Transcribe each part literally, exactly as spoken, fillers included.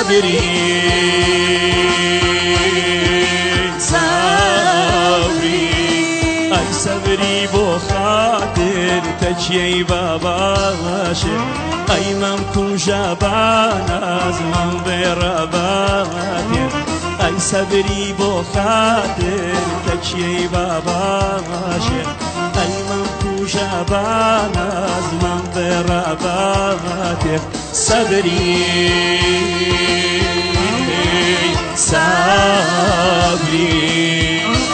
صبري صبري أي صبري بو خاطر تجي باباشي أي ممكن جابانا زمان برباتي أي صبري بو خاطر تجي باباشي أي ممكن جابانا زمان برباتي صبري صبري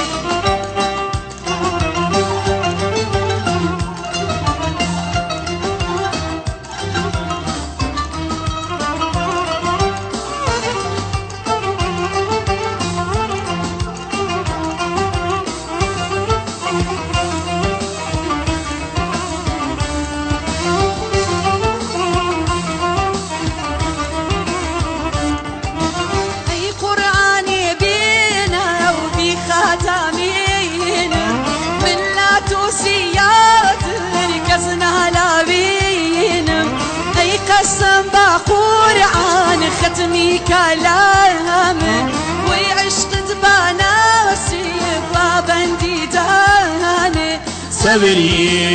قسم بقرآن ختمي كلام وعشقت بناسي وبندي داني صبري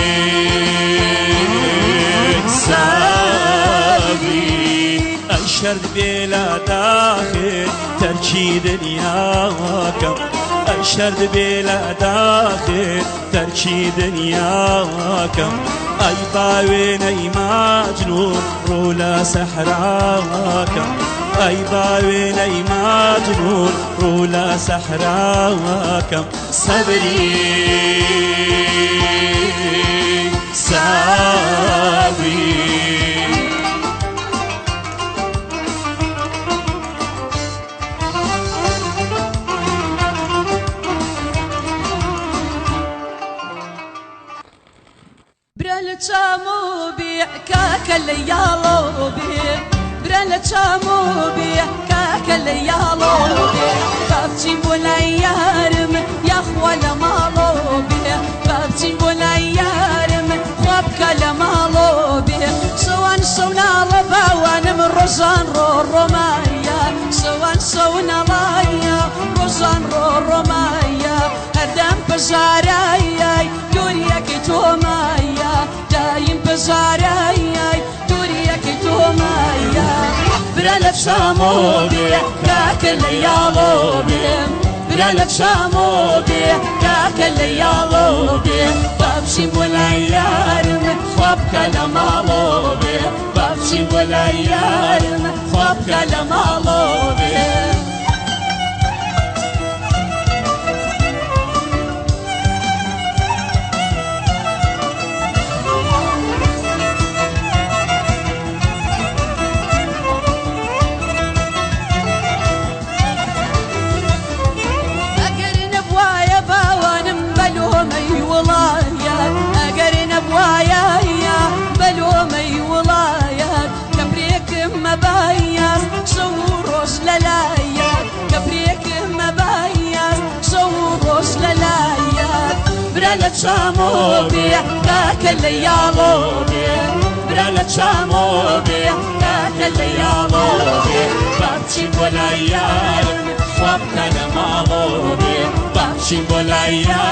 صبري أشهد بلا داخل تركي دنياكم أشهد بلا داخل تركي دنياكم أي باوين أي مجنون رولا سحراك أي باوين أي مجنون رولا سحراك صبري صبري برالتشامو بيع كاكل يالو بيع برالتشامو بيع كاكل يالو بيع بابتي بولا يارم يا خوال مالو بيع بابتي بولا يارم خوابك لمالو بيع سوان سونا لباوان من روزان رو رومايا سوان سونا لايا روزان رو رومايا هدام بزارايا يوريك تومايا دايم بزارايا دوريك تومايا برالت شامو بيه كاكل يالو بيه برالت شامو بيه كاكل يالو بيه بابشي ولا يارم خوابك لمالو بيه بابشي ولا يارم خوابك لمالو بيه بلومي ولايات كبريك مباياس شوروش للايات كبريك مباياس شوروش للايات برالت شامو بيه كاكل يالو بيه برالت شامو بيه كاكل يالو بيه بابشي ولا يارم خوابك لمالو بيه بابشي ولا يارم